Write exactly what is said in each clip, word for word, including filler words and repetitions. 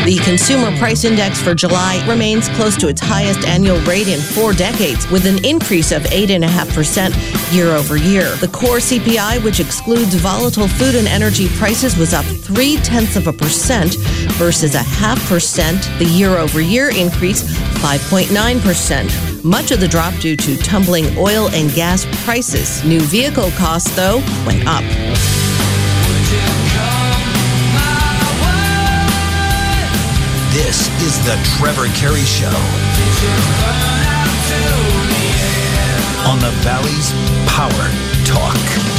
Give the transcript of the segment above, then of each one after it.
The Consumer Price Index for July remains close to its highest annual rate in four decades, with an increase of eight point five percent year over year. The core C P I, which excludes volatile food and energy prices, was up three-tenths of a percent versus a half percent. The year-over-year increase, five point nine percent. Much of the drop due to tumbling oil and gas prices. New vehicle costs, though, went up. This is the Trevor Carey Show on the Valley's Power Talk.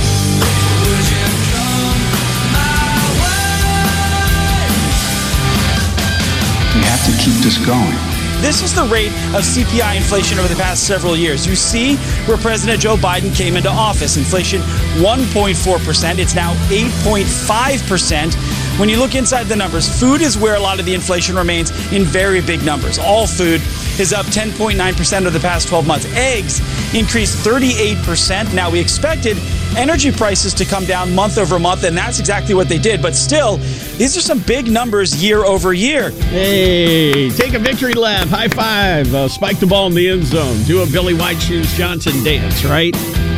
We have to keep this going. This is the rate of C P I inflation over the past several years. You see where President Joe Biden came into office. Inflation one point four percent. It's now eight point five percent. When you look inside the numbers, food is where a lot of the inflation remains in very big numbers. All food is up ten point nine percent over the past twelve months. Eggs increased thirty-eight percent. Now, we expected energy prices to come down month over month, and that's exactly what they did. But still, these are some big numbers year over year. Hey, take a victory lap. High five. Uh, spike the ball in the end zone. Do a Billy White Shoes Johnson dance, right?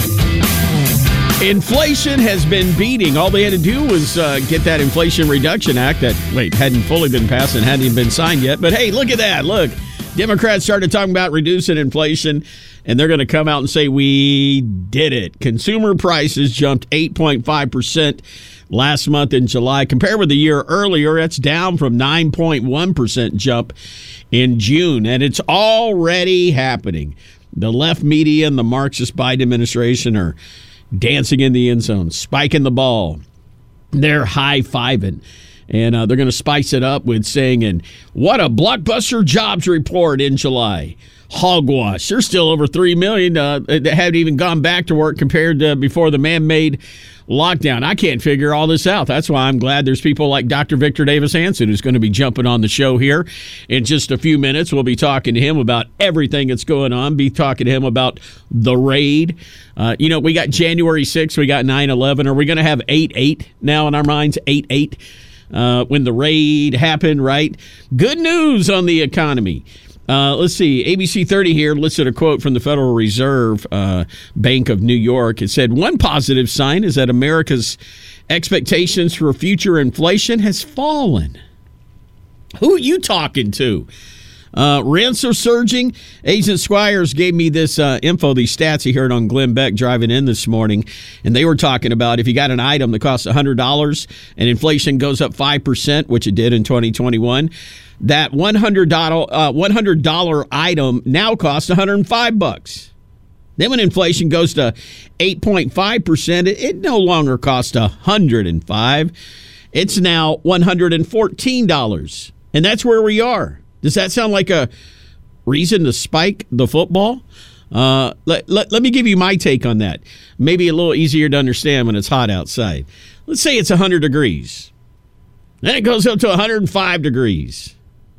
Inflation has been beating. All they had to do was uh, get that Inflation Reduction Act that, wait, hadn't fully been passed and hadn't even been signed yet. But hey, look at that. Look, Democrats started talking about reducing inflation, and they're going to come out and say, we did it. Consumer prices jumped eight point five percent last month in July. Compared with the year earlier, that's down from nine point one percent jump in June. And it's already happening. The left media and the Marxist Biden administration are dancing in the end zone, spiking the ball. They're high-fiving. And uh, they're going to spice it up with saying, and what a blockbuster jobs report in July. Hogwash. There's still over three million uh, that haven't even gone back to work compared to before the man-made lockdown. I can't figure all this out. That's why I'm glad there's people like Doctor Victor Davis Hanson who's going to be jumping on the show here in just a few minutes. We'll be talking to him about everything that's going on, be talking to him about the raid. Uh, you know, we got January sixth, we got nine eleven. Are we going to have eight eight now in our minds? eight eight uh, when the raid happened, right? Good news on the economy. Uh, let's see. A B C thirty here listed a quote from the Federal Reserve uh, Bank of New York. It said, one positive sign is that America's expectations for future inflation has fallen. Who are you talking to? Uh, rents are surging. Agent Squires gave me this uh, info, these stats. He heard on Glenn Beck driving in this morning, and they were talking about if you got an item that costs one hundred dollars and inflation goes up five percent, which it did in twenty twenty-one, that one hundred dollars uh, one hundred dollars item now costs one hundred five bucks. Then when inflation goes to eight point five percent, it, it no longer costs one hundred five dollars. It's now one hundred fourteen dollars. And that's where we are. Does that sound like a reason to spike the football? Uh, let, let, let me give you my take on that. Maybe a little easier to understand when it's hot outside. Let's say it's one hundred degrees. Then it goes up to one hundred five degrees.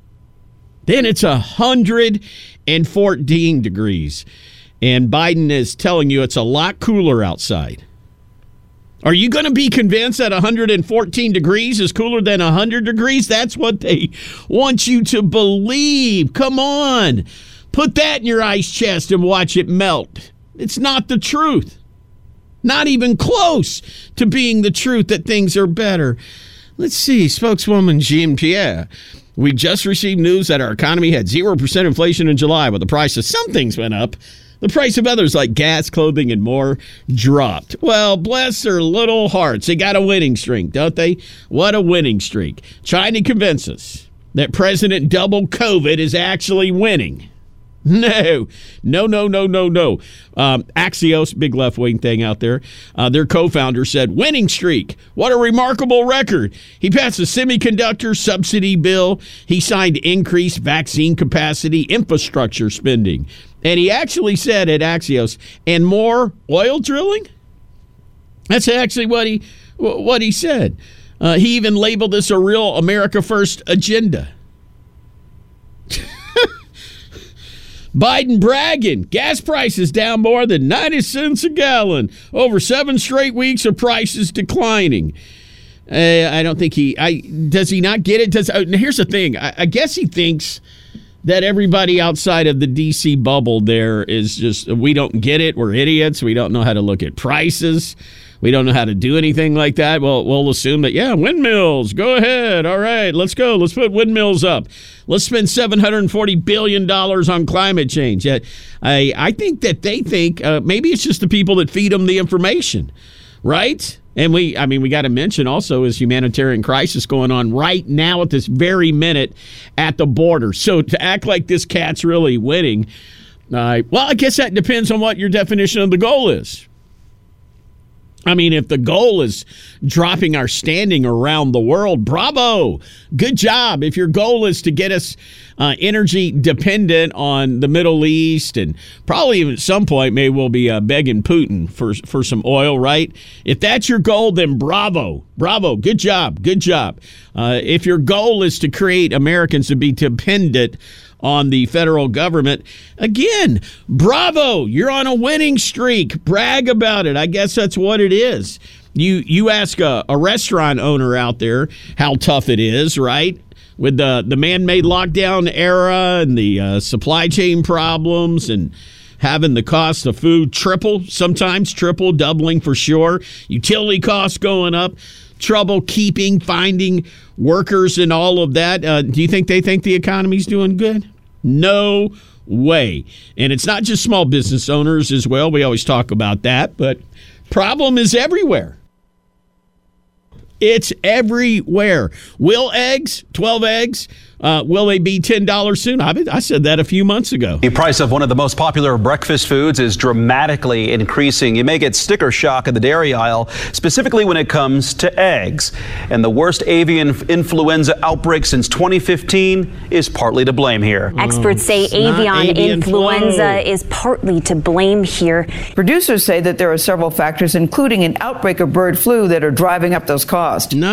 Then it's one hundred fourteen degrees. And Biden is telling you it's a lot cooler outside. Are you going to be convinced that one hundred fourteen degrees is cooler than one hundred degrees? That's what they want you to believe. Come on. Put that in your ice chest and watch it melt. It's not the truth. Not even close to being the truth that things are better. Let's see. Spokeswoman Jean Pierre. We just received news that our economy had zero percent inflation in July, but the price of some things went up. The price of others like gas, clothing, and more dropped. Well, bless their little hearts. They got a winning streak, don't they? What a winning streak. Trying to convince us that President Double COVID is actually winning. No, no, no, no, no, no. Um, Axios, big left-wing thing out there, uh, their co-founder said, winning streak. What a remarkable record. He passed a semiconductor subsidy bill. He signed increased vaccine capacity, infrastructure spending. And he actually said at Axios, and more oil drilling? That's actually what he what he said. Uh, he even labeled this a real America First agenda. Biden bragging. Gas prices down more than ninety cents a gallon. Over seven straight weeks of prices declining. Uh, I don't think he. I does he not get it? Does uh, here's the thing. I, I guess he thinks that everybody outside of the D C bubble there is just we don't get it. We're idiots. We don't know how to look at prices. We don't know how to do anything like that. Well, we'll assume that yeah, windmills. Go ahead. All right, let's go. Let's put windmills up. Let's spend seven hundred forty billion dollars on climate change. I I think that they think uh, maybe it's just the people that feed them the information, right? And we, I mean, we got to mention also is humanitarian crisis going on right now at this very minute at the border. So to act like this cat's really winning, uh, well, I guess that depends on what your definition of the goal is. I mean, if the goal is dropping our standing around the world, bravo, good job. If your goal is to get us uh, energy dependent on the Middle East and probably even at some point maybe we'll be uh, begging Putin for for some oil, right? If that's your goal, then bravo, bravo, good job, good job. Uh, if your goal is to create Americans to be dependent on the federal government, again, bravo, you're on a winning streak. Brag about it. I guess that's what it is. You you ask a, a restaurant owner out there how tough it is, right? With the, the man-made lockdown era and the uh, supply chain problems and having the cost of food triple, sometimes triple, doubling for sure. Utility costs going up. Trouble keeping, finding workers and all of that. Uh, do you think they think the economy's doing good? No way. And it's not just small business owners as well. We always talk about that, but problem is everywhere. It's everywhere. Will eggs, twelve eggs, uh, will they be ten dollars soon? I, I said that a few months ago. The price of one of the most popular breakfast foods is dramatically increasing. You may get sticker shock in the dairy aisle, specifically when it comes to eggs. And the worst avian influenza outbreak since twenty fifteen is partly to blame here. Experts say avian, avian influenza flu. is partly to blame here. Producers say that there are several factors, including an outbreak of bird flu, that are driving up those costs.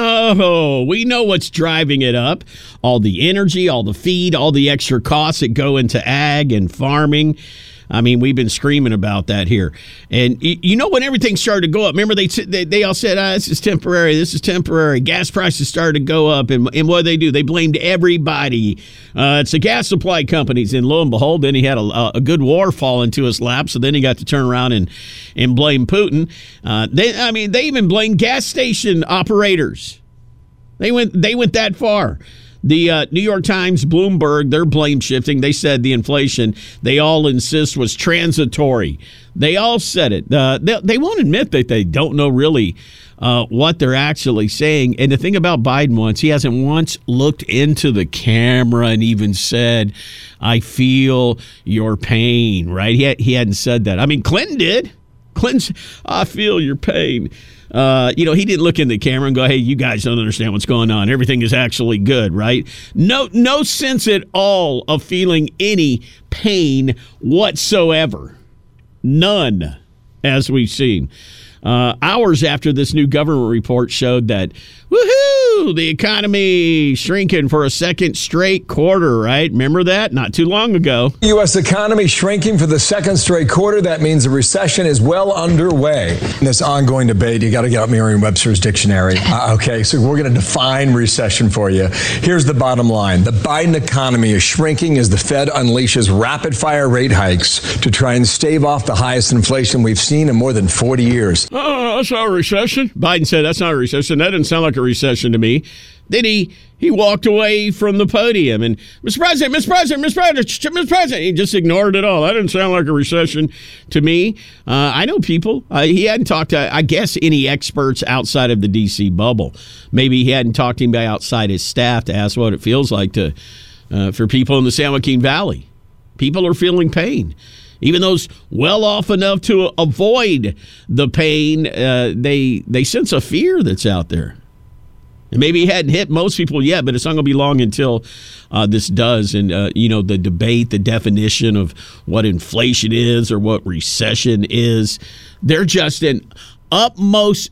No, we know what's driving it up. All the energy, all the feed, all the extra costs that go into ag and farming. I mean, we've been screaming about that here. And you know when everything started to go up, remember they they, they all said, ah, this is temporary, this is temporary. Gas prices started to go up. And, and what did they do? They blamed everybody. Uh, it's the gas supply companies. And lo and behold, then he had a, a good war fall into his lap. So then he got to turn around and, and blame Putin. Uh, they, I mean, they even blamed gas station operators. They went, they went that far. The uh, New York Times, Bloomberg, they're blame shifting. They said the inflation, they all insist, was transitory. They all said it. Uh, they, they won't admit that they don't know really uh, what they're actually saying. And the thing about Biden once, he hasn't once looked into the camera and even said, I feel your pain, right? He, he hadn't said that. I mean, Clinton did. Clinton, I feel your pain. Uh, you know, he didn't look in the camera and go, hey, you guys don't understand what's going on. Everything is actually good, right? No, no sense at all of feeling any pain whatsoever. None, as we've seen. Uh, hours after this new government report showed that, woohoo, the economy shrinking for a second straight quarter, right? Remember that? Not too long ago. U S economy shrinking for the second straight quarter. That means the recession is well underway. In this ongoing debate, you got to get out Merriam-Webster's dictionary. Uh, okay, so we're going to define recession for you. Here's the bottom line. The Biden economy is shrinking as the Fed unleashes rapid-fire rate hikes to try and stave off the highest inflation we've seen in more than forty years. Oh, that's not a recession. Biden said that's not a recession. That doesn't sound like a recession to me. Then he he walked away from the podium and, Mister President, Mister President, Mister President, Mister President, he just ignored it all. That didn't sound like a recession to me. Uh, I know people. Uh, he hadn't talked to, I guess, any experts outside of the D C bubble. Maybe he hadn't talked to anybody outside his staff to ask what it feels like to uh, for people in the San Joaquin Valley. People are feeling pain. Even those well off enough to avoid the pain, uh, they they sense a fear that's out there. And maybe it hadn't hit most people yet, but it's not going to be long until uh, this does. And, uh, you know, the debate, the definition of what inflation is or what recession is, they're just in utmost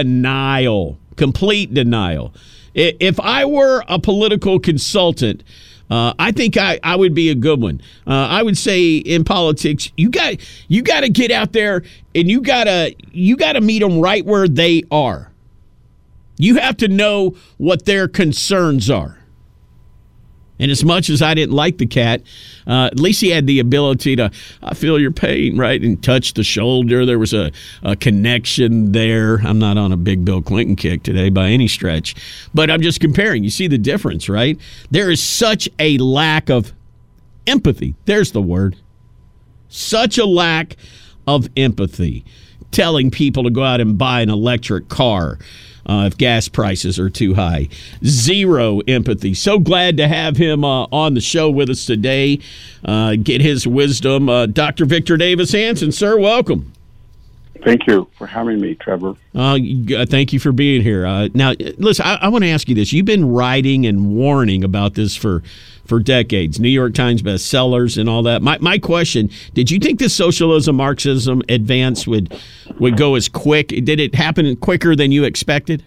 denial, complete denial. If I were a political consultant, Uh, I think I, I would be a good one. Uh, I would say in politics, you got you got to get out there and you gotta you gotta meet them right where they are. You have to know what their concerns are. And as much as I didn't like the cat, uh, at least he had the ability to, I feel your pain, right, and touch the shoulder. There was a, a connection there. I'm not on a big Bill Clinton kick today by any stretch, but I'm just comparing. You see the difference, right? There is such a lack of empathy. There's the word. Such a lack of empathy. Telling people to go out and buy an electric car uh, if gas prices are too high. Zero empathy. So glad to have him uh, on the show with us today. Uh, get his wisdom. Uh, Doctor Victor Davis Hanson, sir, welcome. Thank you for having me, Trevor. Uh, thank you for being here. Uh, now, listen, I, I want to ask you this. You've been writing and warning about this for, for decades. New York Times bestsellers and all that. My my question, did you think this socialism, Marxism advance would would go as quick? Did it happen quicker than you expected?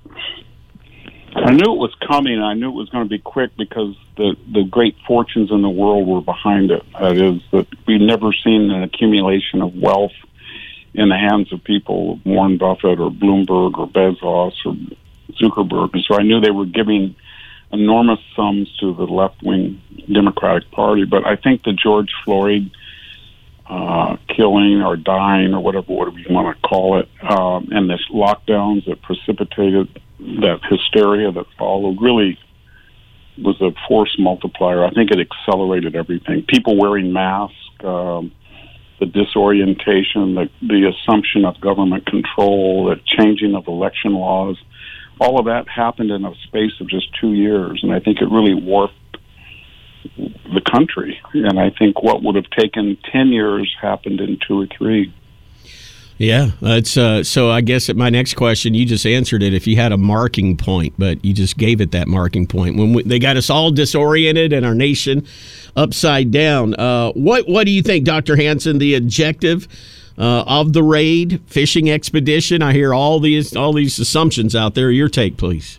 I knew it was coming. I knew it was going to be quick because the, the great fortunes in the world were behind it. That is, that we've never seen an accumulation of wealth in the hands of people, Warren Buffett or Bloomberg or Bezos or Zuckerberg. And so I knew they were giving enormous sums to the left-wing Democratic Party. But I think the George Floyd uh, killing or dying or whatever, whatever you want to call it, um, and the lockdowns that precipitated that hysteria that followed really was a force multiplier. I think it accelerated everything. People wearing masks, um, the disorientation, the, the assumption of government control, the changing of election laws, all of that happened in a space of just two years. And I think it really warped the country. And I think what would have taken ten years happened in two or three. Yeah, that's uh, so I guess at my next question, you just answered it if you had a marking point, but you just gave it that marking point. When we, they got us all disoriented and our nation upside down. Uh, what what do you think, Doctor Hanson, the objective uh, of the raid, fishing expedition? I hear all these all these assumptions out there. Your take, please.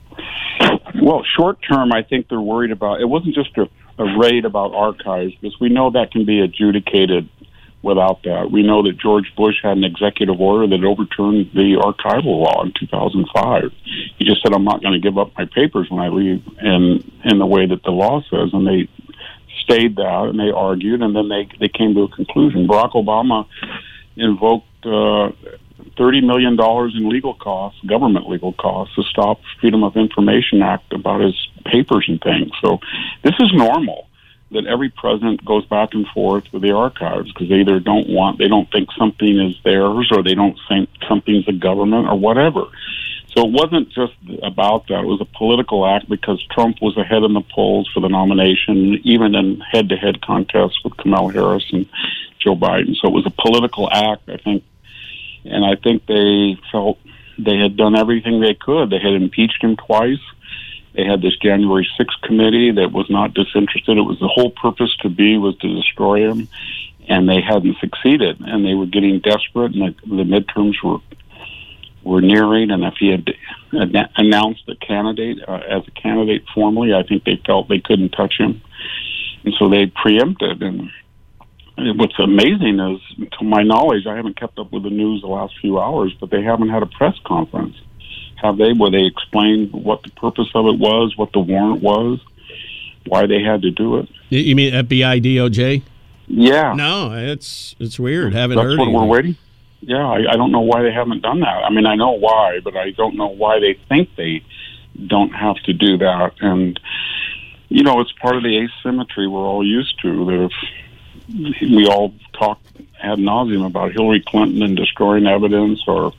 Well, short term, I think they're worried about, it wasn't just a, a raid about archives, because we know that can be adjudicated without that. We know that George Bush had an executive order that overturned the archival law in two thousand five. He just said, I'm not going to give up my papers when I leave in, in the way that the law says. And they stayed that, and they argued, and then they, they came to a conclusion. Barack Obama invoked uh, thirty million dollars in legal costs, government legal costs, to stop Freedom of Information Act about his papers and things. So this is normal, that every president goes back and forth with the archives because they either don't want, they don't think something is theirs, or they don't think something's the government or whatever. So it wasn't just about that. It was a political act because Trump was ahead in the polls for the nomination, even in head-to-head contests with Kamala Harris and Joe Biden. So it was a political act, I think. And I think they felt they had done everything they could. They had impeached him twice. They had this January sixth committee that was not disinterested. It was the whole purpose to be was to destroy him, and they hadn't succeeded. And they were getting desperate, and the, the midterms were were nearing. And if he had ad- announced a candidate uh, as a candidate formally, I think they felt they couldn't touch him, and so they preempted. And what's amazing is, to my knowledge, I haven't kept up with the news the last few hours, but they haven't had a press conference. Have they, where they explained what the purpose of it was, what the warrant was, why they had to do it? You mean F B I, D O J? Yeah. No, it's it's weird. Haven't That's heard what anything. we're waiting. Yeah, I, I don't know why they haven't done that. I mean, I know why, but I don't know why they think they don't have to do that. And, you know, it's part of the asymmetry we're all used to, that if we all talk ad nauseum about Hillary Clinton and destroying evidence, or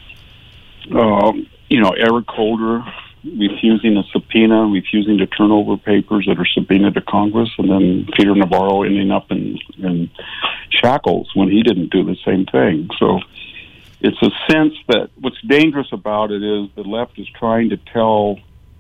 uh, you know, Eric Holder refusing a subpoena, refusing to turn over papers that are subpoenaed to Congress, and then Peter Navarro ending up in, in shackles when he didn't do the same thing. So it's a sense that what's dangerous about it is the left is trying to tell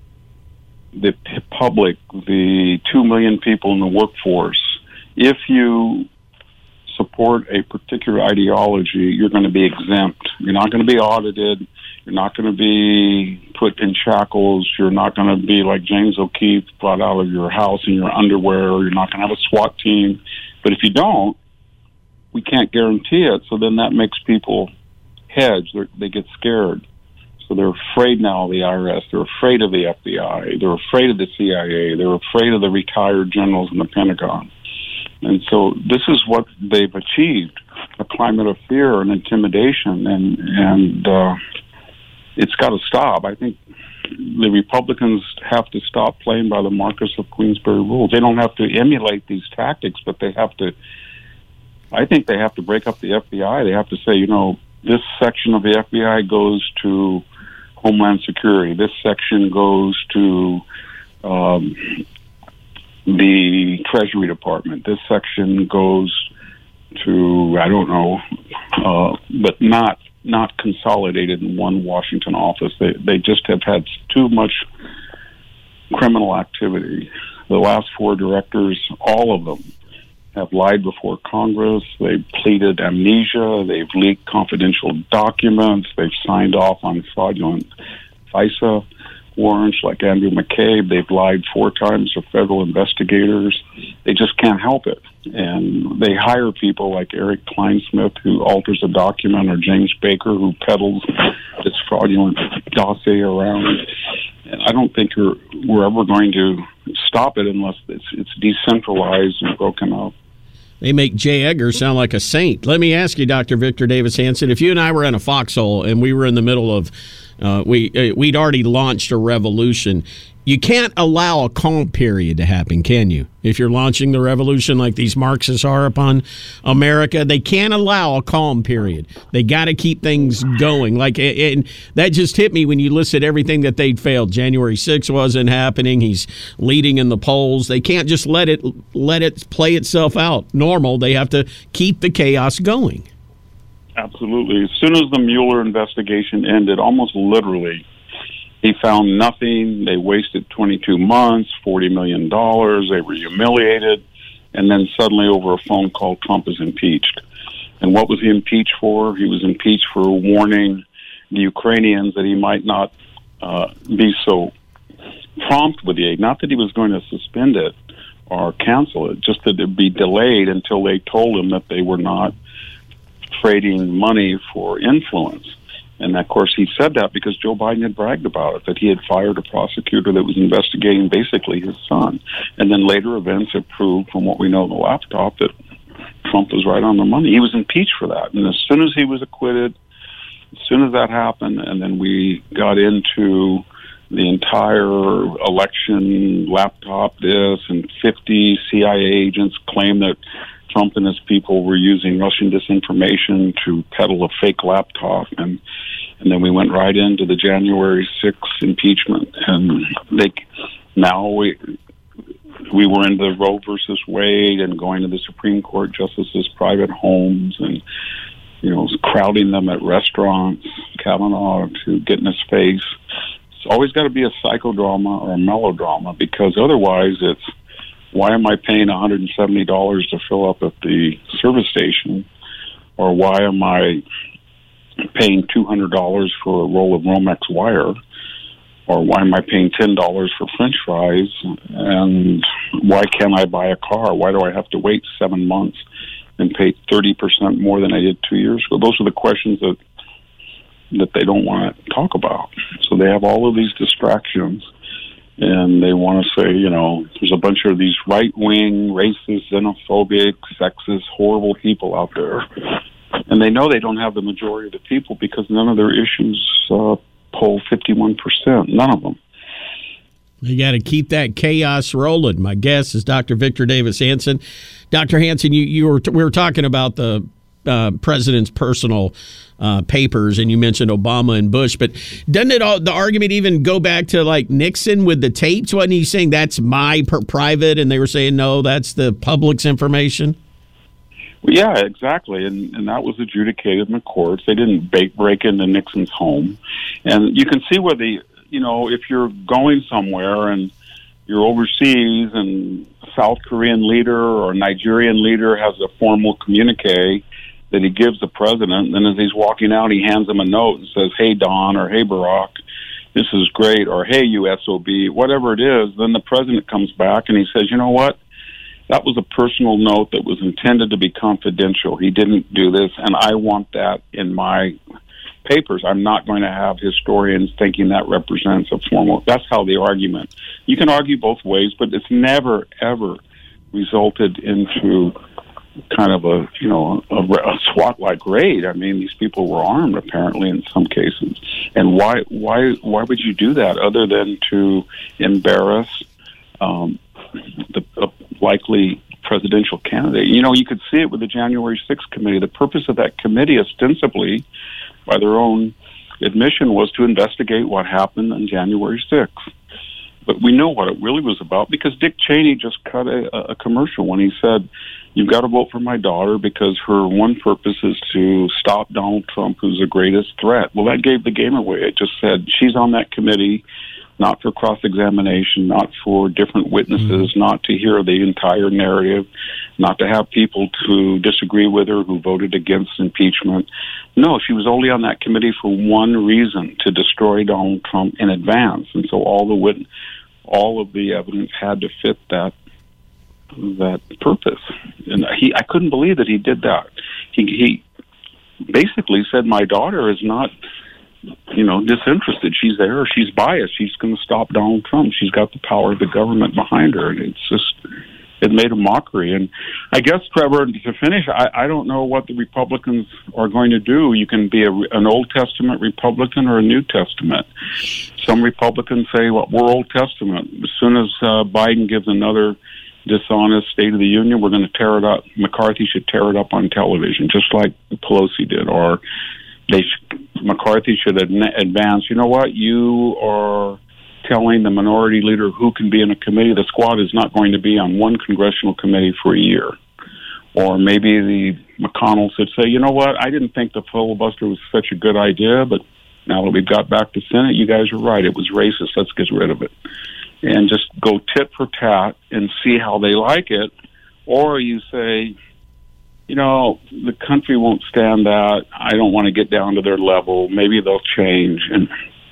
the public, the two million people in the workforce, if you support a particular ideology, you're going to be exempt. You're not going to be audited. You're not going to be put in shackles. You're not going to be like James O'Keefe, brought out of your house in your underwear. You're not going to have a SWAT team. But if you don't, we can't guarantee it. So then that makes people hedge. They're, they get scared. So they're afraid now of the I R S. They're afraid of the F B I. They're afraid of the C I A. They're afraid of the retired generals in the Pentagon. And so this is what they've achieved, a climate of fear and intimidation, and, and uh, it's got to stop. I think the Republicans have to stop playing by the Marquess of Queensberry rules. They don't have to emulate these tactics, but they have to, I think they have to break up the F B I. They have to say, you know, this section of the F B I goes to Homeland Security. This section goes to um, the Treasury Department. This section goes to, I don't know, uh, but not not consolidated in one Washington office. They they just have had too much criminal activity. The last four directors, all of them, have lied before Congress. They've pleaded amnesia. They've leaked confidential documents. They've signed off on fraudulent FISA warrants like Andrew McCabe. They've lied four times to federal investigators. They just can't help it. And they hire people like Eric Kleinsmith, who alters a document, or James Baker, who peddles this fraudulent dossier around. And I don't think we're, we're ever going to stop it unless it's, it's decentralized and broken up. They make Jay Edgar sound like a saint. Let me ask you, Doctor Victor Davis Hanson, if you and I were in a foxhole and we were in the middle of, uh, we, uh, we'd already launched a revolution, you can't allow a calm period to happen, can you? If you're launching the revolution like these Marxists are upon America, they can't allow a calm period. They got to keep things going. Like, and that just hit me when you listed everything that they'd failed. January sixth wasn't happening. He's leading in the polls. They can't just let it let it play itself out normal. They have to keep the chaos going. Absolutely. As soon as the Mueller investigation ended, almost literally, he found nothing. They wasted twenty-two months, forty million dollars. They were humiliated. And then suddenly, over a phone call, Trump is impeached. And what was he impeached for? He was impeached for warning the Ukrainians that he might not uh, be so prompt with the aid. Not that he was going to suspend it or cancel it, just that it would be delayed until they told him that they were not trading money for influence. And, of course, he said that because Joe Biden had bragged about it, that he had fired a prosecutor that was investigating basically his son. And then later events have proved, from what we know in the laptop, that Trump was right on the money. He was impeached for that. And as soon as he was acquitted, as soon as that happened, and then we got into the entire election laptop this, and fifty C I A agents claimed that Trump and his people were using Russian disinformation to peddle a fake laptop, and and then we went right into the January sixth impeachment, and they now we we were in the Roe versus Wade and going to the Supreme Court justices' private homes, and you know, crowding them at restaurants, Kavanaugh to get in his face. It's always got to be a psychodrama or a melodrama, because otherwise it's, why am I paying one hundred seventy dollars to fill up at the service station? Or why am I paying two hundred dollars for a roll of Romex wire? Or why am I paying ten dollars for French fries? And why can't I buy a car? Why do I have to wait seven months and pay thirty percent more than I did two years ago? Those are the questions that that they don't want to talk about. So they have all of these distractions. And they want to say, you know, there's a bunch of these right-wing, racist, xenophobic, sexist, horrible people out there. And they know they don't have the majority of the people because none of their issues uh, poll fifty-one percent. None of them. You got to keep that chaos rolling. My guest is Doctor Victor Davis Hanson. Doctor Hanson, you, you were we were talking about the uh, president's personal Uh, papers, and you mentioned Obama and Bush, but doesn't it all, the argument even go back to like Nixon with the tapes? Wasn't he saying that's my per- private, and they were saying no, that's the public's information? Well, yeah, exactly, and and that was adjudicated in the courts. They didn't break break into Nixon's home, and you can see where the you know if you're going somewhere and you're overseas, and a South Korean leader or a Nigerian leader has a formal communique that he gives the president, and then as he's walking out, he hands him a note and says, "Hey, Don," or "Hey, Barack, this is great," or "Hey, U S O B," whatever it is. Then the president comes back and he says, "You know what? That was a personal note that was intended to be confidential. He didn't do this, and I want that in my papers, I'm not going to have historians thinking that represents a formal. That's how the argument. You can argue both ways, but it's never ever resulted into kind of a you know a, a SWAT-like raid. I mean, these people were armed apparently in some cases, and why why why would you do that other than to embarrass um, the uh, likely presidential candidate? You know, you could see it with the January sixth committee. The purpose of that committee, ostensibly, by their own admission, was to investigate what happened on January sixth. But we know what it really was about because Dick Cheney just cut a, a commercial when he said, "You've got to vote for my daughter because her one purpose is to stop Donald Trump, who's the greatest threat." Well, that gave the game away. It just said she's on that committee, not for cross-examination, not for different witnesses, mm-hmm. not to hear the entire narrative, not to have people to disagree with her who voted against impeachment. No, she was only on that committee for one reason, to destroy Donald Trump in advance. And so all the wit- all of the evidence had to fit that that purpose. And he, I couldn't believe that he did that. He, he basically said, my daughter is not, you know, disinterested. She's there. She's biased. She's going to stop Donald Trump. She's got the power of the government behind her. And it's just, it made a mockery. And I guess, Trevor, to finish, I, I don't know what the Republicans are going to do. You can be a, an Old Testament Republican or a New Testament. Some Republicans say, well, we're Old Testament. As soon as uh, Biden gives another dishonest State of the Union, we're going to tear it up. McCarthy should tear it up on television, just like Pelosi did. Or they sh- McCarthy should ad- advance, you know what, you are telling the minority leader who can be in a committee. The squad is not going to be on one congressional committee for a year. Or maybe the McConnell should say, you know what, I didn't think the filibuster was such a good idea, but now that we've got back to Senate, you guys are right. It was racist. Let's get rid of it. And just go tit for tat and see how they like it. Or you say, you know, the country won't stand that. I don't want to get down to their level. Maybe they'll change. And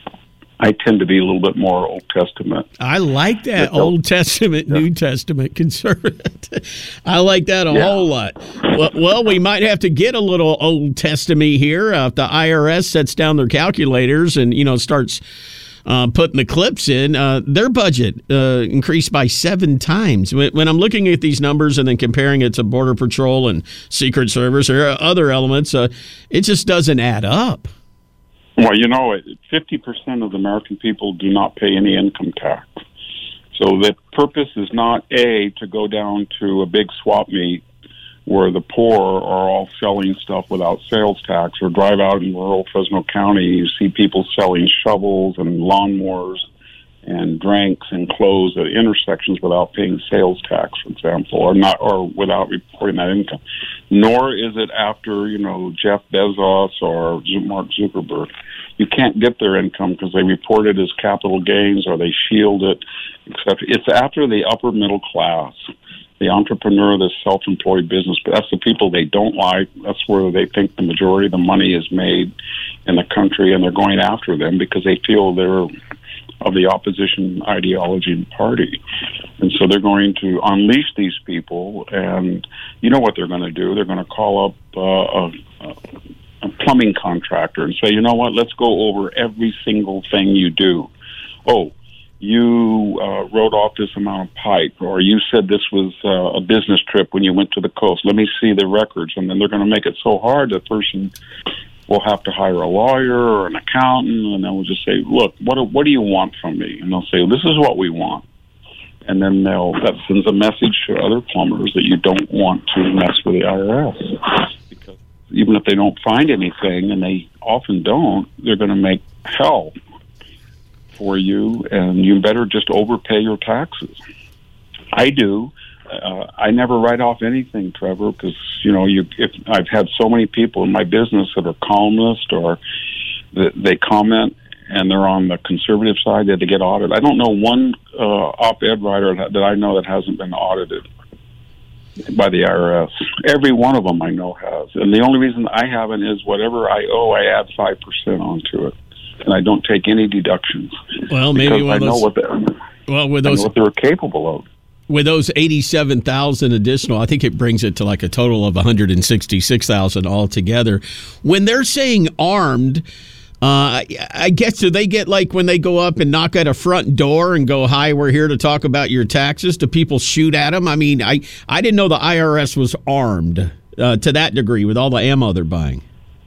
I tend to be a little bit more Old Testament. I like that Old Testament, yeah. New Testament conservative. I like that a yeah. whole lot. Well, well, we might have to get a little Old Testament here. Uh, if the I R S sets down their calculators and, you know, starts uh, putting the clips in, uh, their budget uh, increased by seven times. When, when I'm looking at these numbers and then comparing it to Border Patrol and Secret Service or other elements, uh, it just doesn't add up. Well, you know, fifty percent of the American people do not pay any income tax. So the purpose is not, A, to go down to a big swap meet where the poor are all selling stuff without sales tax, or drive out in rural Fresno County, you see people selling shovels and lawnmowers and drinks and clothes at intersections without paying sales tax, for example, or not, or without reporting that income. Nor is it after, you know, Jeff Bezos or Mark Zuckerberg. You can't get their income because they report it as capital gains or they shield it, et cetera. It's after the upper middle class, the entrepreneur, the self-employed business. But that's the people they don't like. That's where they think the majority of the money is made in the country, and they're going after them because they feel they're of the opposition ideology and party. And so they're going to unleash these people, and you know what they're going to do? They're going to call up uh, a, a plumbing contractor and say, you know what, let's go over every single thing you do. Oh, you uh, wrote off this amount of pipe, or you said this was uh, a business trip when you went to the coast. Let me see the records. And then they're going to make it so hard the person will have to hire a lawyer or an accountant, and then we'll just say, look, what do, what do you want from me? And they'll say, this is what we want. And then they'll that sends a message to other plumbers that you don't want to mess with the I R S. Because even if they don't find anything, and they often don't, they're going to make hell for you, and you better just overpay your taxes. I do. Uh, I never write off anything, Trevor, because, you know, you, if I've had so many people in my business that are columnists, or that they comment and they're on the conservative side, that they get audited. I don't know one uh, op-ed writer that I know that hasn't been audited by the I R S. Every one of them I know has. And the only reason I haven't is whatever I owe, I add five percent onto it. And I don't take any deductions. Well, maybe one I of know those, what they're, well, with those, I know what they're capable of. with those eighty-seven thousand additional, I think it brings it to like a total of one hundred sixty-six thousand altogether. When they're saying armed, uh, I guess do they get like when they go up and knock at a front door and go, "Hi, we're here to talk about your taxes"? Do people shoot at them? I mean, I, I didn't know the I R S was armed uh, to that degree with all the ammo they're buying.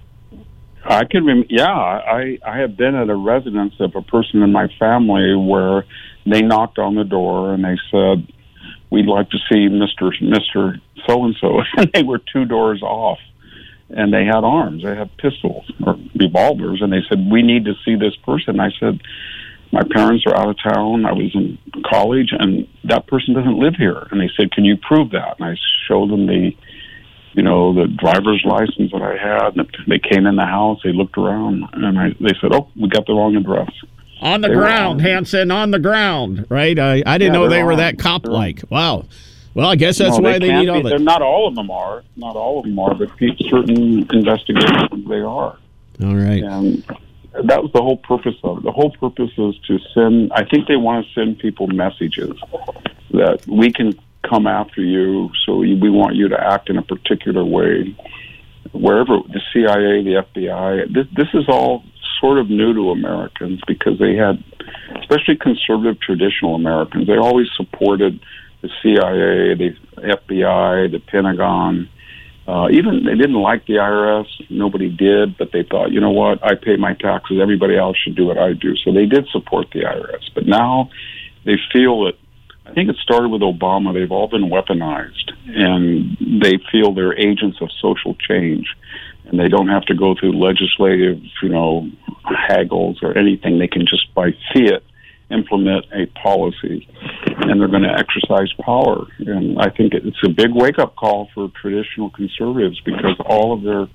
I can remember, yeah, I, I have been at a residence of a person in my family where they knocked on the door and they said, "We'd like to see Mister Mister So-and-so." And they were two doors off and they had arms. They had pistols or revolvers. And they said, "We need to see this person." I said, "My parents are out of town. I was in college and that person doesn't live here." And they said, "Can you prove that?" And I showed them the you know, the driver's license that I had. And they came in the house, they looked around, and I, they said, "Oh, we got the wrong address." On the they ground, Hanson, on the ground, right? I, I didn't yeah, know they on. were that cop-like. Wow. Well, I guess that's no, why they, they need all be. that. Not all of them are. Not all of them are, but certain investigations, they are. All right. And that was the whole purpose of it. The whole purpose is to send, I think they want to send people messages that we can come after you, so we want you to act in a particular way. Wherever, the C I A, the F B I, this, this is all sort of new to Americans because they had, especially conservative traditional Americans, they always supported the C I A, the F B I, the Pentagon. Uh, even they didn't like the I R S. Nobody did, but they thought, you know what, I pay my taxes. Everybody else should do what I do. So they did support the I R S. But now they feel that, I think it started with Obama, they've all been weaponized, and they feel they're agents of social change, and they don't have to go through legislative, you know, haggles or anything. They can just, by fiat, implement a policy, and they're going to exercise power. And I think it's a big wake-up call for traditional conservatives because all of their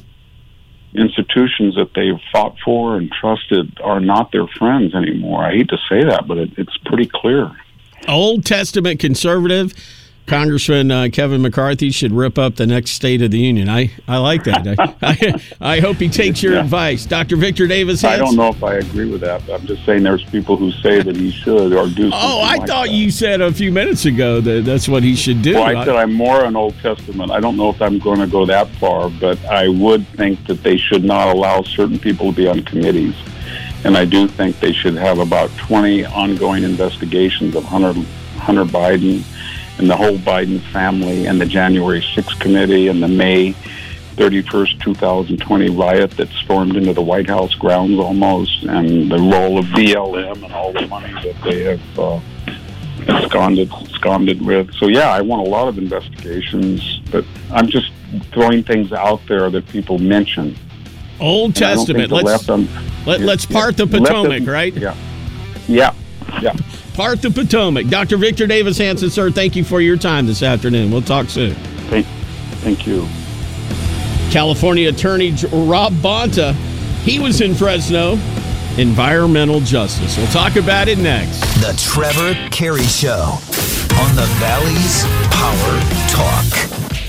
institutions that they've fought for and trusted are not their friends anymore. I hate to say that, but it, it's pretty clear. Old Testament conservative Congressman uh, Kevin McCarthy should rip up the next State of the Union. I, I like that. I, I, I hope he takes your yeah. advice. Doctor Victor Davis Hanson. I don't know if I agree with that. I'm just saying there's people who say that he should or do something Oh, I like thought that. you said a few minutes ago that that's what he should do. Well, I said I'm more an Old Testament. I don't know if I'm going to go that far, but I would think that they should not allow certain people to be on committees. And I do think they should have about twenty ongoing investigations of Hunter, Hunter Biden and the whole Biden family and the January sixth committee and the May thirty-first, two thousand twenty riot that stormed into the White House grounds almost, and the role of B L M and all the money that they have uh, absconded, absconded with. So, yeah, I want a lot of investigations, but I'm just throwing things out there that people mention. Old and Testament. Let's, on, let, yeah, let's part yeah, the Potomac, left, right? Yeah. Yeah. Yeah. Part the Potomac. Doctor Victor Davis Hanson, sir, thank you for your time this afternoon. We'll talk soon. Thank, thank you. California Attorney Rob Bonta, he was in Fresno. Environmental justice. We'll talk about it next. The Trevor Carey Show on the Valley's Power Talk.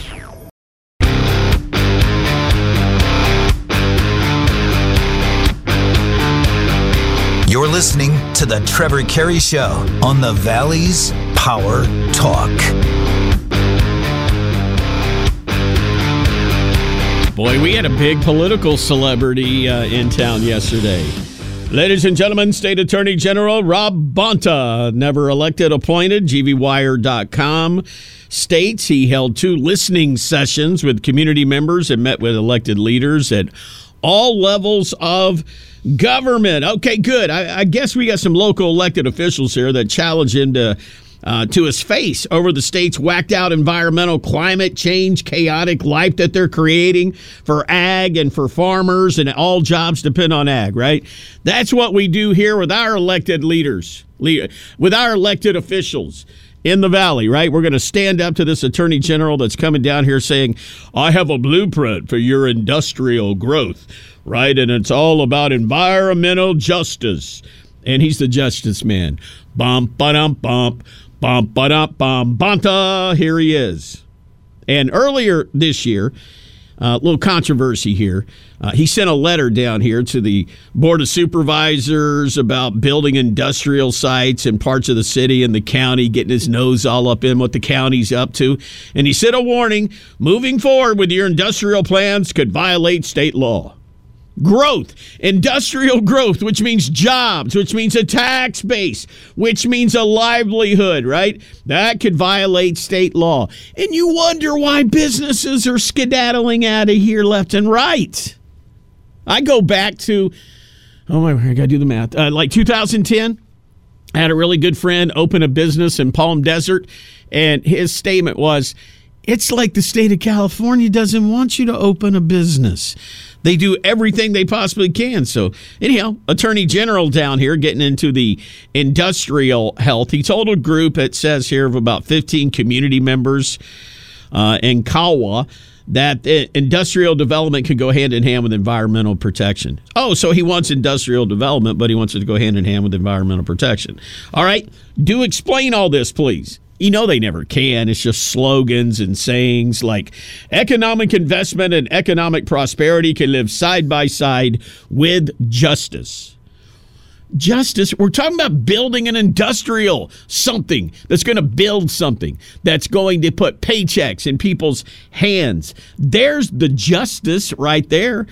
You're listening to The Trevor Carey Show on the Valley's Power Talk. Boy, we had a big political celebrity uh, in town yesterday. Ladies and gentlemen, State Attorney General Rob Bonta, never elected, appointed. G V Wire dot com states he held two listening sessions with community members and met with elected leaders at all levels of government. Okay, good. I, I guess we got some local elected officials here that challenge him to, uh, to his face over the state's whacked out environmental climate change, chaotic life that they're creating for ag and for farmers, and all jobs depend on ag, right? That's what we do here with our elected leaders, with our elected officials in the Valley, right? We're going to stand up to this attorney general that's coming down here saying, I have a blueprint for your industrial growth, right? And it's all about environmental justice. And he's the justice man. Bump, ba-dum, bump, bump, ba-dum, bum, Bonta, here he is. And earlier this year, A uh, little controversy here. Uh, he sent a letter down here to the Board of Supervisors about building industrial sites in parts of the city and the county, getting his nose all up in what the county's up to. And he said a warning, moving forward with your industrial plans could violate state law. Growth, industrial growth, which means jobs, which means a tax base, which means a livelihood, right? That could violate state law. And you wonder why businesses are skedaddling out of here left and right. I go back to, oh my, I got to do the math, uh, like two thousand ten. I had a really good friend open a business in Palm Desert, and his statement was, it's like the state of California doesn't want you to open a business. They do everything they possibly can. So anyhow, Attorney General down here getting into the industrial health. He told a group, it says here, of about fifteen community members uh, in Kawa that industrial development could go hand in hand with environmental protection. Oh, so he wants industrial development, but he wants it to go hand in hand with environmental protection. All right, do explain all this, please. You know they never can. It's just slogans and sayings like economic investment and economic prosperity can live side by side with justice. Justice, we're talking about building an industrial something that's going to build something that's going to put paychecks in people's hands. There's the justice right there.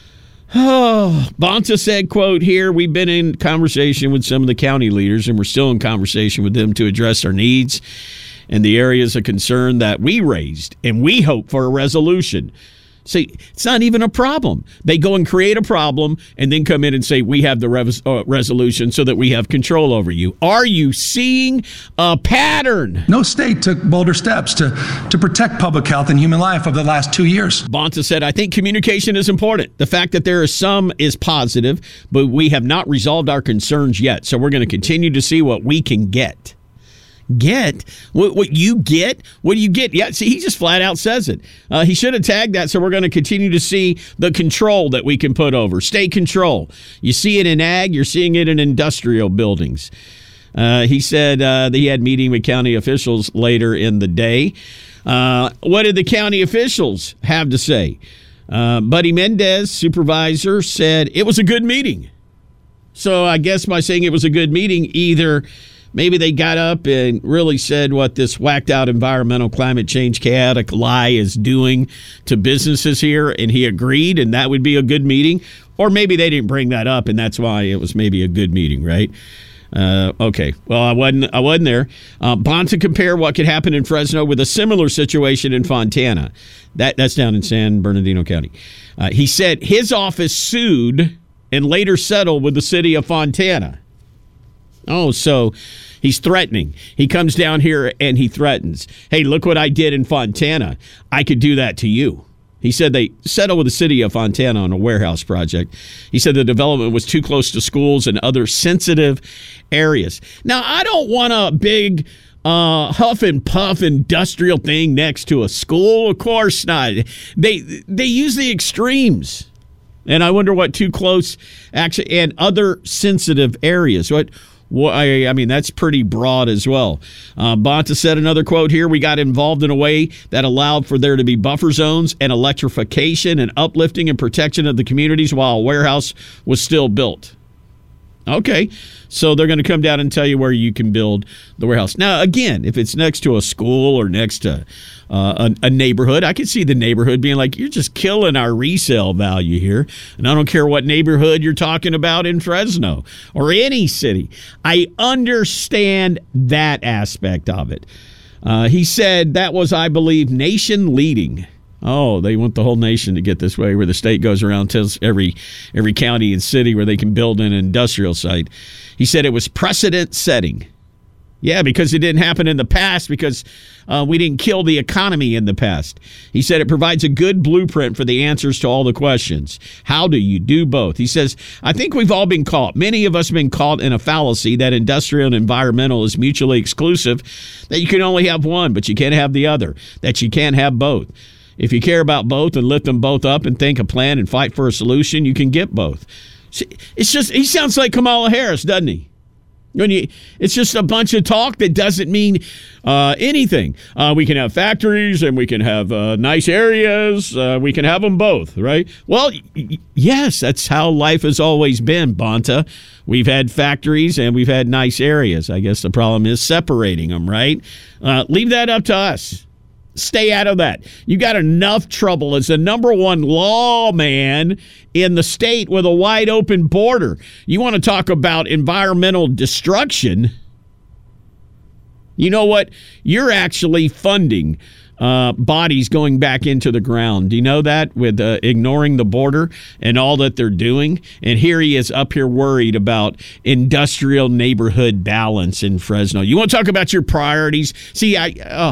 Oh, Bonta said, quote, here, we've been in conversation with some of the county leaders, and we're still in conversation with them to address our needs and the areas of concern that we raised, and we hope for a resolution. See, it's not even a problem. They go and create a problem and then come in and say, we have the res- uh, resolution so that we have control over you. Are you seeing a pattern? No state took bolder steps to, to protect public health and human life over the last two years. Bonta said, I think communication is important. The fact that there is some is positive, but we have not resolved our concerns yet. So we're going to continue to see what we can get. Get? What, what you get? What do you get? Yeah, see, he just flat out says it. Uh, he should have tagged that, so we're going to continue to see the control that we can put over. State control. You see it in ag, you're seeing it in industrial buildings. Uh, he said uh, that he had a meeting with county officials later in the day. Uh, what did the county officials have to say? Uh, Buddy Mendez, supervisor, said it was a good meeting. So I guess by saying it was a good meeting, either maybe they got up and really said what this whacked out environmental climate change chaotic lie is doing to businesses here, and he agreed, and that would be a good meeting. Or maybe they didn't bring that up, and that's why it was maybe a good meeting, right? Uh, okay, well, I wasn't I wasn't there. Uh, Bonta compared what could happen in Fresno with a similar situation in Fontana. That That's down in San Bernardino County. Uh, he said his office sued and later settled with the city of Fontana. Oh, so he's threatening. He comes down here and he threatens. Hey, look what I did in Fontana. I could do that to you. He said they settled with the city of Fontana on a warehouse project. He said the development was too close to schools and other sensitive areas. Now, I don't want a big uh, huff and puff industrial thing next to a school. Of course not. They they use the extremes. And I wonder what too close actually and other sensitive areas. What Well, I, I mean, that's pretty broad as well. Uh, Bonta said another quote here, we got involved in a way that allowed for there to be buffer zones and electrification and uplifting and protection of the communities while a warehouse was still built. Okay, so they're going to come down and tell you where you can build the warehouse. Now, again, if it's next to a school or next to uh, a, a neighborhood, I could see the neighborhood being like, you're just killing our resale value here. And I don't care what neighborhood you're talking about in Fresno or any city. I understand that aspect of it. Uh, he said that was, I believe, nation leading. Oh, they want the whole nation to get this way, where the state goes around and tells every every county and city where they can build an industrial site. He said it was precedent setting. Yeah, because it didn't happen in the past, because uh, we didn't kill the economy in the past. He said it provides a good blueprint for the answers to all the questions. How do you do both? He says, I think we've all been caught. Many of us have been caught in a fallacy that industrial and environmental is mutually exclusive, that you can only have one, but you can't have the other, that you can't have both. If you care about both and lift them both up and think a plan and fight for a solution, you can get both. It's just, he sounds like Kamala Harris, doesn't he? When you, it's just a bunch of talk that doesn't mean uh, anything. Uh, we can have factories and we can have uh, nice areas. Uh, we can have them both, right? Well, y- yes, that's how life has always been, Bonta. We've had factories and we've had nice areas. I guess the problem is separating them, right? Uh, leave that up to us. Stay out of that. You got enough trouble as the number one lawman in the state with a wide open border. You want to talk about environmental destruction? You know what? You're actually funding uh, bodies going back into the ground. Do you know that? With uh, ignoring the border and all that they're doing. And here he is up here worried about industrial neighborhood balance in Fresno. You want to talk about your priorities? See, I... Uh,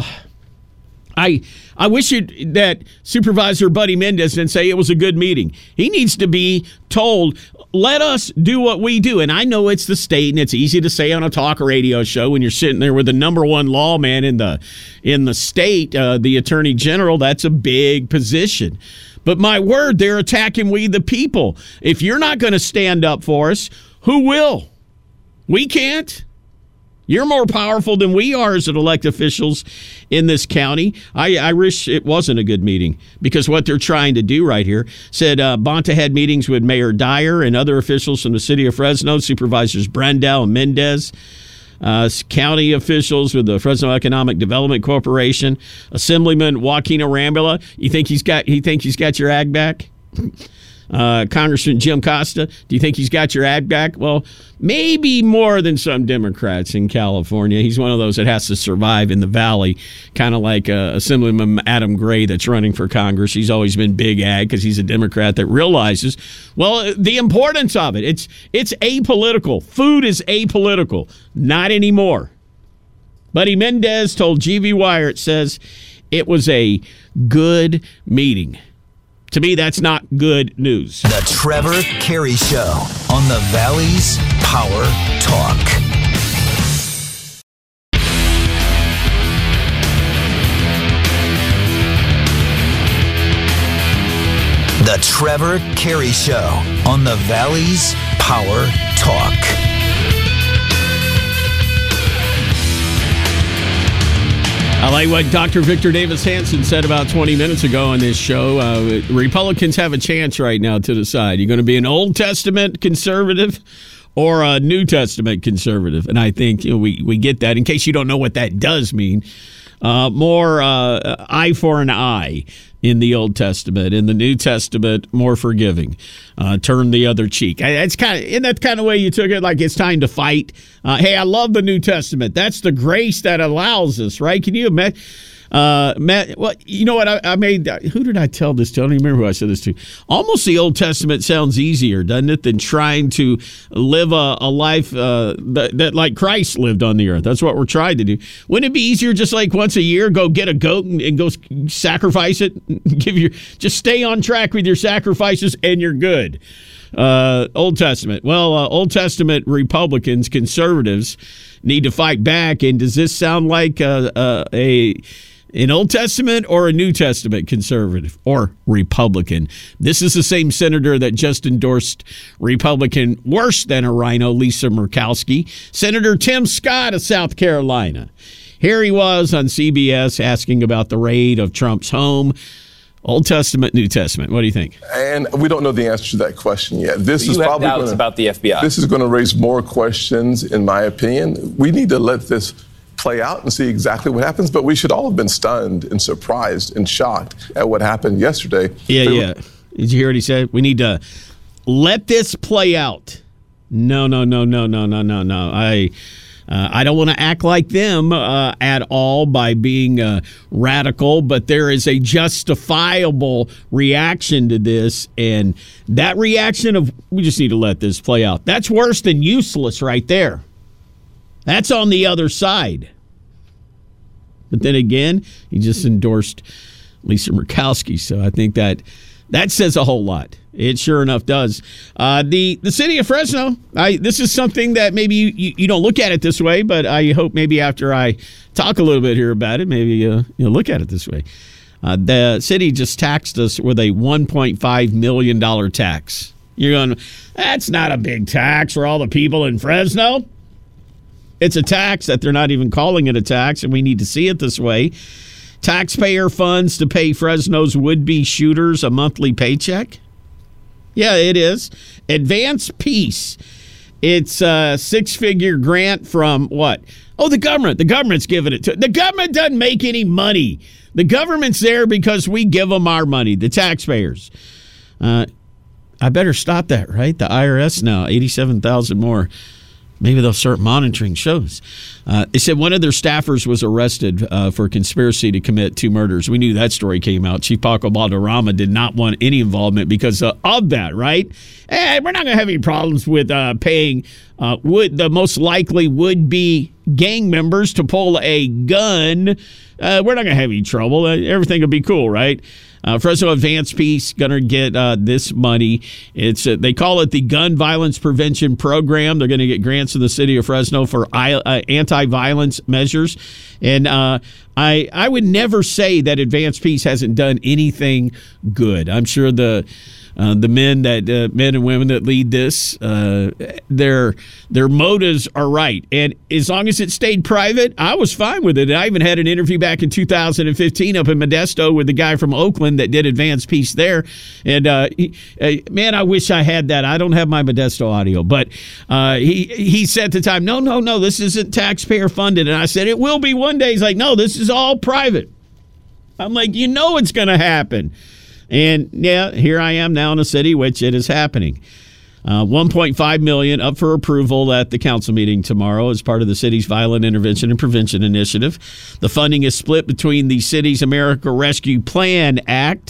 I I wish you'd, that Supervisor Buddy Mendez didn't say it was a good meeting. He needs to be told, let us do what we do. And I know it's the state, and it's easy to say on a talk radio show when you're sitting there with the number one lawman in the in the state, uh, the Attorney General. That's a big position. But my word, they're attacking we the people. If you're not going to stand up for us, who will? We can't. You're more powerful than we are as elected officials in this county. I, I wish it wasn't a good meeting because what they're trying to do right here said uh, Bonta had meetings with Mayor Dyer and other officials from the city of Fresno, Supervisors Brandel and Mendez, uh, county officials with the Fresno Economic Development Corporation, Assemblyman Joaquin Arambula. You think he's got? He think he's got your ag back? Uh, Congressman Jim Costa, do you think he's got your ad back? Well, maybe more than some Democrats in California. He's one of those that has to survive in the valley, kind of like uh, Assemblyman Adam Gray that's running for Congress. He's always been big ag because he's a Democrat that realizes, well, the importance of it. It's, it's apolitical. Food is apolitical. Not anymore. Buddy Mendez told G V Wire, it says, it was a good meeting. To me, that's not good news. The Trevor Carey Show on the Valley's Power Talk. The Trevor Carey Show on the Valley's Power Talk. I like what Doctor Victor Davis Hanson said about twenty minutes ago on this show. Uh, Republicans have a chance right now to decide. You're going to be an Old Testament conservative or a New Testament conservative. And I think you know, we, we get that. In case you don't know what that does mean, uh, more uh, eye for an eye in the Old Testament. In the New Testament, more forgiving. Uh, turn the other cheek. It's kind of in that kind of way you took it, like it's time to fight. Uh, hey, I love the New Testament. That's the grace that allows us, right? Can you imagine? Uh, Matt, well, you know what? I, I made. Who did I tell this to? I don't even remember who I said this to. Almost the Old Testament sounds easier, doesn't it, than trying to live a, a life uh, that, that like Christ lived on the earth. That's what we're trying to do. Wouldn't it be easier just like once a year, go get a goat and, and go sacrifice it? Give your just stay on track with your sacrifices, and you're good. Uh, Old Testament. Well, uh, Old Testament Republicans, conservatives, need to fight back. And does this sound like uh, uh, a an Old Testament or a New Testament conservative or Republican? This is the same senator that just endorsed Republican worse than a rhino, Lisa Murkowski, Senator Tim Scott of South Carolina. Here he was on C B S asking about the raid of Trump's home. Old Testament, New Testament. What do you think? And we don't know the answer to that question yet. This you is have probably doubts gonna, about the F B I. This is going to raise more questions, in my opinion. We need to let this play out and see exactly what happens. But we should all have been stunned and surprised and shocked at what happened yesterday. Yeah, they yeah. Were, Did you hear what he said? We need to let this play out. No, no, no, no, no, no, no, no. I. Uh, I don't want to act like them uh, at all by being uh, radical, but there is a justifiable reaction to this, and that reaction of we just need to let this play out. That's worse than useless right there. That's on the other side. But then again, he just endorsed Lisa Murkowski, so I think that that says a whole lot. It sure enough does. Uh, the the city of Fresno, I, this is something that maybe you, you, you don't look at it this way, but I hope maybe after I talk a little bit here about it, maybe uh, you'll look at it this way. Uh, the city just taxed us with a one point five million dollars tax. You're going, that's not a big tax for all the people in Fresno. It's a tax that they're not even calling it a tax, and we need to see it this way. Taxpayer funds to pay Fresno's would-be shooters a monthly paycheck? Yeah, it is. Advance Peace. It's a six-figure grant from what? Oh, the government. The government's giving it to. The government doesn't make any money. The government's there because we give them our money, the taxpayers. Uh, I better stop that, right? The I R S now, eighty-seven thousand more. Maybe they'll start monitoring shows. Uh, they said one of their staffers was arrested uh, for conspiracy to commit two murders. We knew that story came out. Chief Paco Balderrama did not want any involvement because uh, of that, right? Hey, we're not going to have any problems with uh, paying uh, would the most likely would-be gang members to pull a gun. Uh, we're not going to have any trouble. Uh, everything will be cool, right? Uh, Fresno Advance Peace going to get uh, this money. It's uh, they call it the Gun Violence Prevention Program. They're going to get grants in the city of Fresno for I, uh, anti-violence measures. And uh, I I would never say that Advance Peace hasn't done anything good. I'm sure the uh, the men that uh, men and women that lead this, uh, their their motives are right. And as long as it stayed private, I was fine with it. And I even had an interview back in two thousand fifteen up in Modesto with the guy from Oakland that did Advance Peace there. And uh, he, uh, man, I wish I had that. I don't have my Modesto audio, but uh, he he said at the time, no, no, no, this isn't taxpayer funded. And I said it will be one day. He's like, no, this is all private. I'm like, you know, it's going to happen. And yeah, here I am now in a city which it is happening. Uh, one point five million dollars up for approval at the council meeting tomorrow as part of the city's Violent Intervention and Prevention Initiative. The funding is split between the city's America Rescue Plan Act.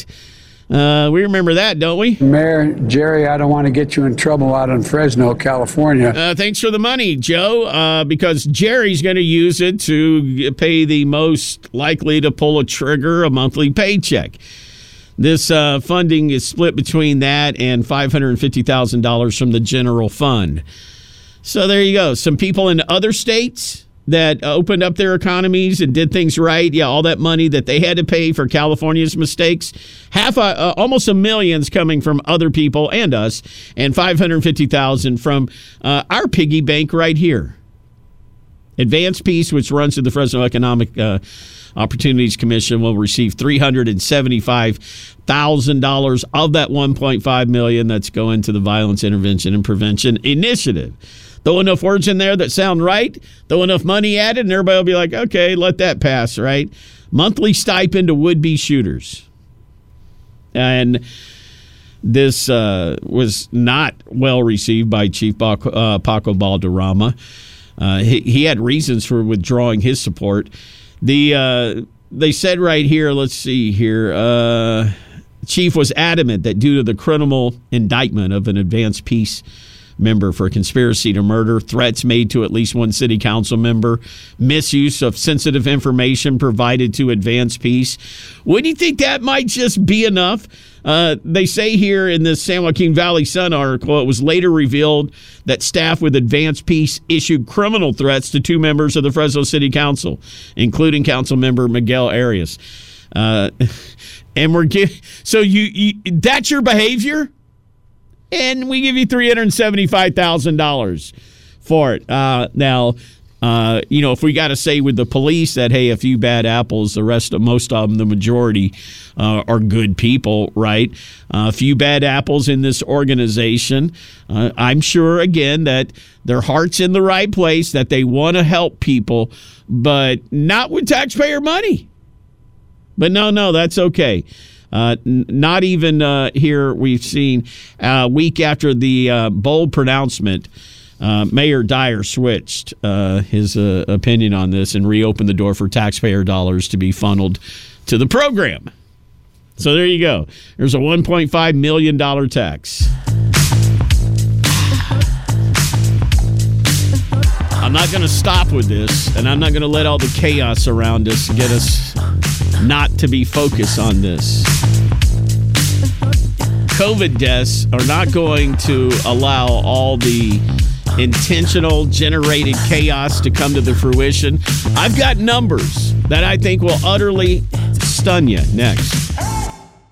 Uh, we remember that, don't we? Mayor Jerry, I don't want to get you in trouble out in Fresno, California. Uh, thanks for the money, Joe, uh, because Jerry's going to use it to pay the most likely to pull a trigger a monthly paycheck. This uh, funding is split between that and five hundred fifty thousand dollars from the general fund. So there you go. Some people in other states that opened up their economies and did things right, yeah, all that money that they had to pay for California's mistakes, half, a, uh, almost a million's coming from other people and us, and five hundred fifty thousand dollars from uh, our piggy bank right here. Advance Peace, which runs through the Fresno Economic uh, Opportunities Commission, will receive three hundred seventy-five thousand dollars of that one point five million dollars that's going to the Violence Intervention and Prevention Initiative. Throw enough words in there that sound right, throw enough money at it, and everybody will be like, okay, let that pass, right? Monthly stipend to would-be shooters. And this uh, was not well received by Chief Paco, uh, Paco Balderrama. Uh, he, he had reasons for withdrawing his support. The uh, they said right here, let's see here, uh, Chief was adamant that due to the criminal indictment of an Advance Peace member for conspiracy to murder, threats made to at least one city council member, misuse of sensitive information provided to Advance Peace. Wouldn't you think that might just be enough? Uh, they say here in this San Joaquin Valley Sun article, it was later revealed that staff with Advance Peace issued criminal threats to two members of the Fresno City Council, including council member Miguel Arias. Uh, and we're gi- so you, you that's your behavior? And we give you three hundred seventy-five thousand dollars for it. Uh, now, uh, you know, if we got to say with the police that, hey, a few bad apples, the rest of most of them, the majority uh, are good people, right? Uh, a few bad apples in this organization. Uh, I'm sure, again, that their heart's in the right place, that they want to help people, but not with taxpayer money. But no, no, that's okay. Uh, n- not even uh, here we've seen a uh, week after the uh, bold pronouncement, uh, Mayor Dyer switched uh, his uh, opinion on this and reopened the door for taxpayer dollars to be funneled to the program. So there you go. There's a one point five million dollars tax. I'm not going to stop with this, and I'm not going to let all the chaos around us get us not to be focused on this. COVID deaths are not going to allow all the intentional generated chaos to come to the fruition. I've got numbers that I think will utterly stun you. Next.